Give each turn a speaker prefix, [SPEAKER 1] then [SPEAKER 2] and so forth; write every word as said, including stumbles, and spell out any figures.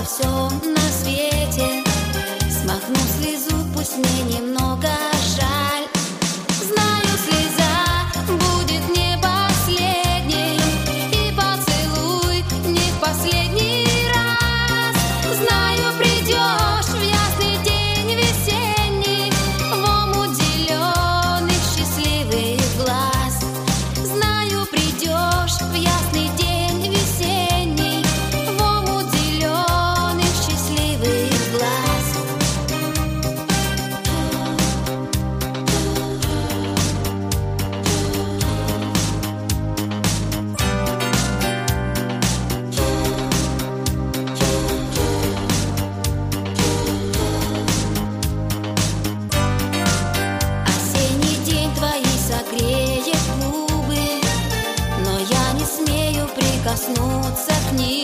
[SPEAKER 1] всем на свете. Смахну слезу, пусть мне немного жаль. Знаю, слеза будет не последней, и поцелуй не в последний раз. Знаю, придешь в ясный день весенний, в омут зеленых счастливых глаз. Знаю, придешь в ясный день весенний, в омут зеленых счастливых глаз. Осенний день твои согреет губы, но я не смею прикоснуться к ним.